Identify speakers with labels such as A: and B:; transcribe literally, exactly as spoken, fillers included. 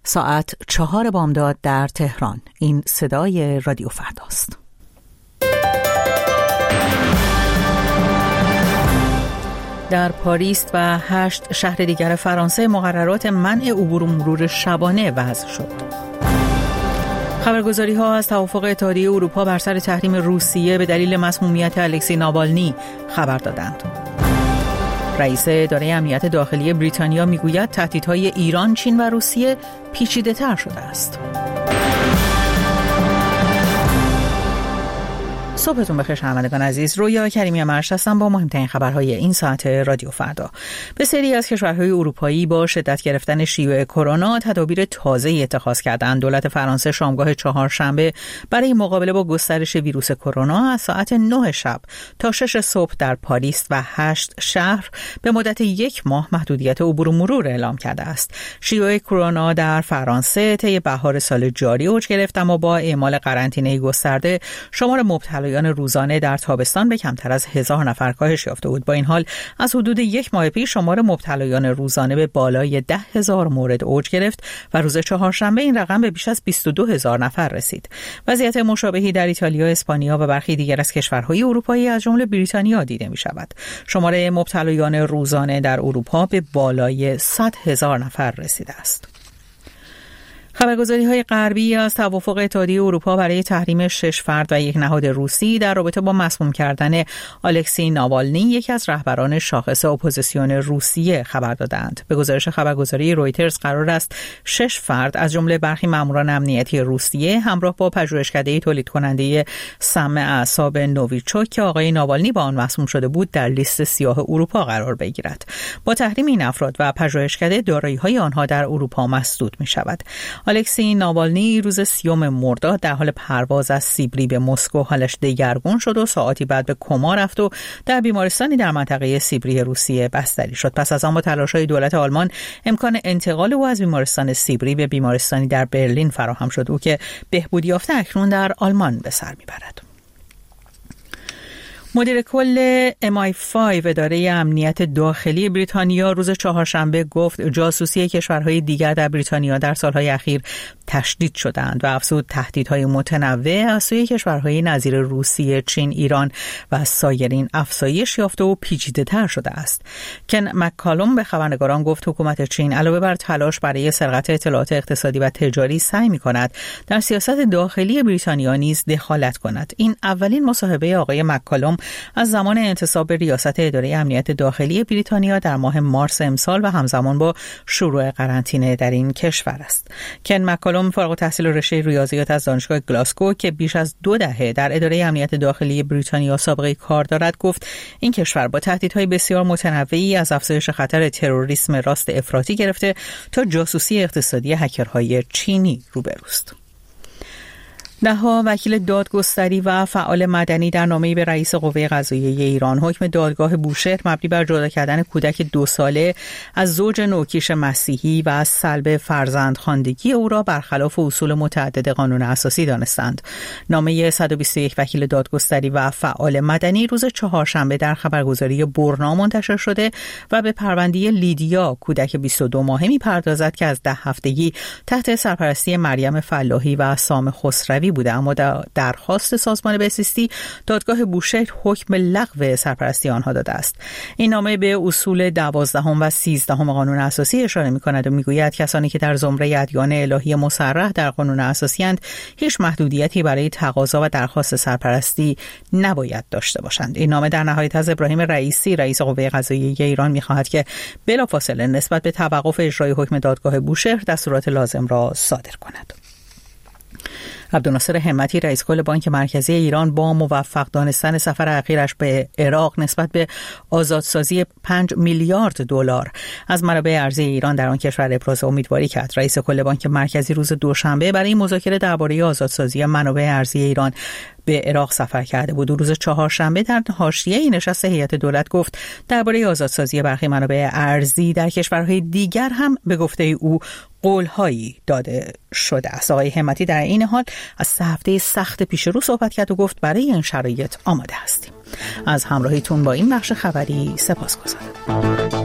A: ساعت چهار بامداد در تهران. این صدای رادیو فرداست. در پاریس و هشت شهر دیگر فرانسه مقررات منع عبور و مرور شبانه وضع شد. خبرگزاری ها از توافق اتحادیه اروپا بر سر تحریم روسیه به دلیل مسمومیت الکسی ناوالنی خبر دادند. رئیس اداره امنیت داخلی بریتانیا میگوید تهدیدهای ایران، چین و روسیه پیچیده‌تر شده است. صبحتون بخیر شنوندگان عزیز. رویا کریمی مرشد هستم با مهمترین خبرهای این ساعت رادیو فردا. بسیاری از کشورهای اروپایی با شدت گرفتن شیوع کرونا تدابیر تازه‌ای اتخاذ کردند. دولت فرانسه شامگاه چهارشنبه برای مقابله با گسترش ویروس کرونا از ساعت نه شب تا شش صبح در پاریس و هشت شهر به مدت یک ماه محدودیت عبور و مرور اعلام کرده است. شیوع کرونا در فرانسه طی بهار سال جاری اوج گرفت، اما با اعمال قرنطینه گسترده شمار مبتلایان روزانه در تابستان به کمتر از هزار نفر کاهش یافته بود. با این حال از حدود یک ماه پیش شمار مبتلایان روزانه به بالای ده هزار مورد اوج گرفت و روز چهارشنبه این رقم به بیش از بیست و دو هزار نفر رسید. وضعیت مشابهی در ایتالیا، اسپانیا و برخی دیگر از کشورهای اروپایی از جمله بریتانیا دیده می شود. شمار مبتلایان روزانه در اروپا به بالای صد هزار نفر رسیده است. خبرگزاری‌های غربی از توافق اتحادیه اروپا برای تحریم شش فرد و یک نهاد روسی در رابطه با مسموم کردن الکسی ناوالنی، یکی از رهبران شاخص اپوزیسیون روسیه، خبر دادند. به گزارش خبرگزاری رویترز قرار است شش فرد از جمله برخی ماموران امنیتی روسیه همراه با پژوهشکده تولید کننده سم اعصاب نوویچوک که آقای ناوالنی با آن مسموم شده بود در لیست سیاه اروپا قرار بگیرد. با تحریم این افراد و پژوهشکده دارایی‌های آنها در اروپا مسدود می‌شود. الکسی ناوالنی روز سیوم مرداد در حال پرواز از سیبری به مسکو حالش دگرگون شد و ساعتی بعد به کما رفت و در بیمارستانی در منطقه سیبری روسیه بستری شد. پس از آن با تلاش‌های دولت آلمان امکان انتقال او از بیمارستان سیبری به بیمارستانی در برلین فراهم شد، او که بهبودی یافته اکنون در آلمان به سر میبرد. مدیر کل ام آی پنج اداره امنیت داخلی بریتانیا روز چهارشنبه گفت جاسوسی کشورهای دیگر در بریتانیا در سالهای اخیر تشدید شدند و افزود تهدیدهای متنوع از سوی کشورهای نظیر روسیه، چین، ایران و سایرین افزایش یافته و پیچیده‌تر شده است. کن مک‌کالوم به خبرنگاران گفت حکومت چین علاوه بر تلاش برای سرقت اطلاعات اقتصادی و تجاری سعی می‌کند در سیاست داخلی بریتانیا نیز دخالت کند. این اولین مصاحبه آقای مک‌کالوم از زمان انتصاب ریاست اداره امنیت داخلی بریتانیا در ماه مارس امسال و همزمان با شروع قرنطینه در این کشور است. کن مک‌کالوم فارغ التحصیل رشته ریاضیات از دانشگاه گلاسگو که بیش از دو دهه در اداره امنیت داخلی بریتانیا سابقه کار دارد گفت این کشور با تهدیدهای بسیار متنوعی از افزایش خطر تروریسم راست افراطی گرفته تا جاسوسی اقتصادی هکرهای چینی روبروست. ده‌ها وکیل دادگستری و فعال مدنی در نامه‌ای به رئیس قوه قضاییه ایران حکم دادگاه بوشهر مبنی بر جدا کردن کودک دو ساله از زوج نوکیش مسیحی و از سلب فرزندخواندگی او را برخلاف اصول متعدد قانون اساسی دانستند. نامه صد و بیست و یک وکیل دادگستری و فعال مدنی روز چهارشنبه در خبرگزاری برنا منتشر شده و به پرونده لیدیا کودک بیست و دو ماهه می‌پردازد که از ده هفتگی تحت سرپرستی مریم فلاحی و سام خسروی بوده، اما در درخواست سازمان بهزیستی دادگاه بوشهر حکم لغو سرپرستی آنها داده است. این نامه به اصول دوازدهم و سیزدهم قانون اساسی اشاره می‌کند و می‌گوید کسانی که در زمره ادیان الهی مصرح در قانون اساسی اند هیچ محدودیتی برای تقاضا و درخواست سرپرستی نباید داشته باشند. این نامه در نهایت از ابراهیم رئیسی رئیس قوه قضاییه ایران می‌خواهد که بلافاصله نسبت به توقف اجرای حکم دادگاه بوشهر دستورات لازم را صادر کند. عبدالناصر همتی رئیس کل بانک مرکزی ایران با موفق دانستن سفر اخیرش به عراق نسبت به آزادسازی پنج میلیارد دلار از منابع ارزی ایران در آن کشور ابراز امیدواری کرد. رئیس کل بانک مرکزی روز دوشنبه برای مذاکره درباره آزادسازی منابع ارزی ایران به عراق سفر کرده بود. روز چهارشنبه در حاشیه نشست هیئت دولت گفت درباره آزادسازی برخی منابع ارزی در کشورهای دیگر هم به گفته او قول‌هایی داده شده است. آقای همتی در این حال از سه هفته سخت پیش رو صحبت کرد و گفت برای این شرایط آماده هستیم. از همراهیتون با این بخش خبری سپاسگزارم.